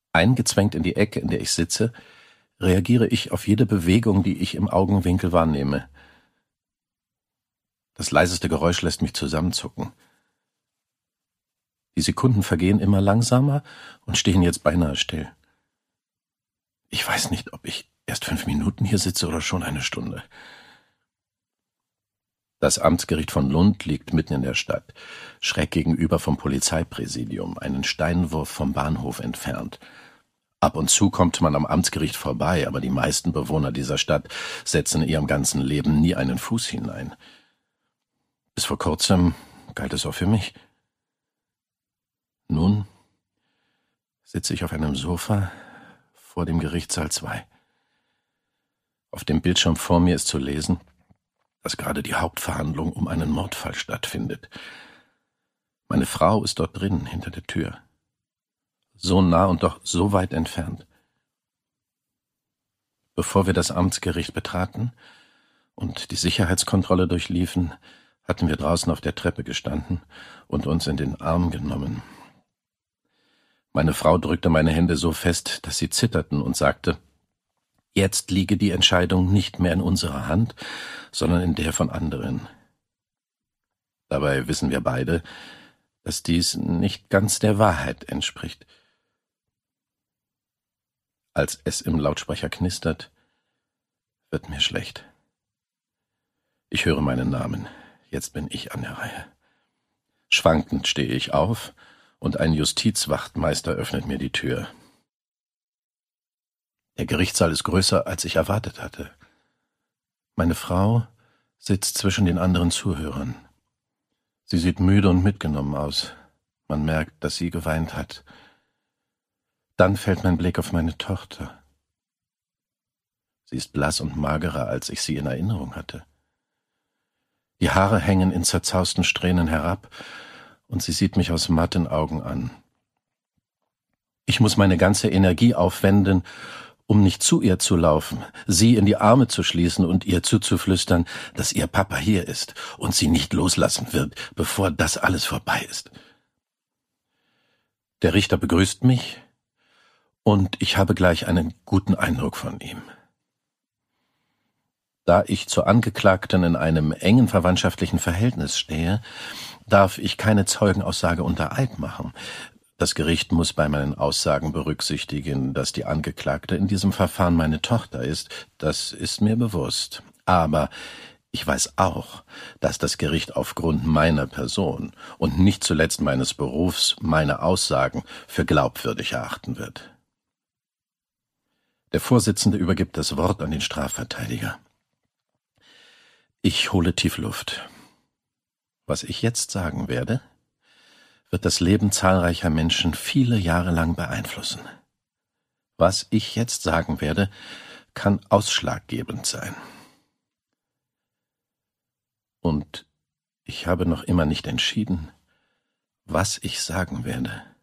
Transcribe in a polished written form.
Eingezwängt in die Ecke, in der ich sitze, reagiere ich auf jede Bewegung, die ich im Augenwinkel wahrnehme. Das leiseste Geräusch lässt mich zusammenzucken. Die Sekunden vergehen immer langsamer und stehen jetzt beinahe still. Ich weiß nicht, ob ich erst 5 Minuten hier sitze oder schon eine Stunde. Das Amtsgericht von Lund liegt mitten in der Stadt, schräg gegenüber vom Polizeipräsidium, einen Steinwurf vom Bahnhof entfernt. Ab und zu kommt man am Amtsgericht vorbei, aber die meisten Bewohner dieser Stadt setzen in ihrem ganzen Leben nie einen Fuß hinein. Bis vor kurzem galt es auch für mich. Nun sitze ich auf einem Sofa vor dem Gerichtssaal 2. Auf dem Bildschirm vor mir ist zu lesen, dass gerade die Hauptverhandlung um einen Mordfall stattfindet. Meine Frau ist dort drin, hinter der Tür. So nah und doch so weit entfernt. Bevor wir das Amtsgericht betraten und die Sicherheitskontrolle durchliefen, hatten wir draußen auf der Treppe gestanden und uns in den Arm genommen. Meine Frau drückte meine Hände so fest, dass sie zitterten und sagte, jetzt liege die Entscheidung nicht mehr in unserer Hand, sondern in der von anderen. Dabei wissen wir beide, dass dies nicht ganz der Wahrheit entspricht. Als es im Lautsprecher knistert, wird mir schlecht. Ich höre meinen Namen. Jetzt bin ich an der Reihe. Schwankend stehe ich auf und ein Justizwachtmeister öffnet mir die Tür. Der Gerichtssaal ist größer, als ich erwartet hatte. Meine Frau sitzt zwischen den anderen Zuhörern. Sie sieht müde und mitgenommen aus. Man merkt, dass sie geweint hat. Dann fällt mein Blick auf meine Tochter. Sie ist blass und magerer, als ich sie in Erinnerung hatte. Die Haare hängen in zerzausten Strähnen herab, und sie sieht mich aus matten Augen an. Ich muss meine ganze Energie aufwenden, um nicht zu ihr zu laufen, sie in die Arme zu schließen und ihr zuzuflüstern, dass ihr Papa hier ist und sie nicht loslassen wird, bevor das alles vorbei ist. Der Richter begrüßt mich, und ich habe gleich einen guten Eindruck von ihm. Da ich zur Angeklagten in einem engen verwandtschaftlichen Verhältnis stehe, darf ich keine Zeugenaussage unter Eid machen. Das Gericht muss bei meinen Aussagen berücksichtigen, dass die Angeklagte in diesem Verfahren meine Tochter ist. Das ist mir bewusst. Aber ich weiß auch, dass das Gericht aufgrund meiner Person und nicht zuletzt meines Berufs meine Aussagen für glaubwürdig erachten wird. Der Vorsitzende übergibt das Wort an den Strafverteidiger. Ich hole tief Luft. Was ich jetzt sagen werde, wird das Leben zahlreicher Menschen viele Jahre lang beeinflussen. Was ich jetzt sagen werde, kann ausschlaggebend sein. Und ich habe noch immer nicht entschieden, was ich sagen werde.